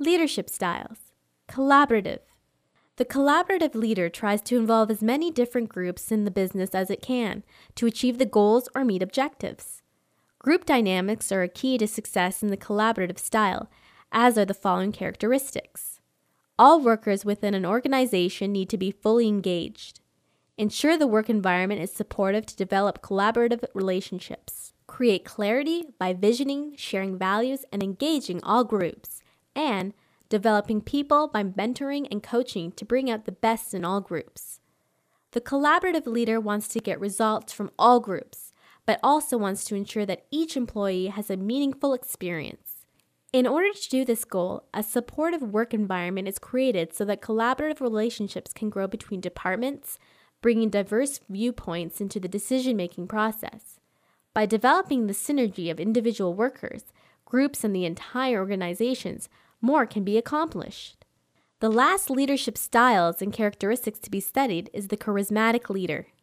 Leadership styles. Collaborative. The collaborative leader tries to involve as many different groups in the business as it can to achieve the goals or meet objectives. Group dynamics are a key to success in the collaborative style, as are the following characteristics. All workers within an organization need to be fully engaged. Ensure the work environment is supportive to develop collaborative relationships. Create clarity by visioning, sharing values, and engaging all groups. And developing people by mentoring and coaching to bring out the best in all groups. The collaborative leader wants to get results from all groups, but also wants to ensure that each employee has a meaningful experience. In order to do this goal, a supportive work environment is created so that collaborative relationships can grow between departments, bringing diverse viewpoints into the decision-making process. By developing the synergy of individual workers, groups, and the entire organizations, more can be accomplished. The last leadership styles and characteristics to be studied is the charismatic leader.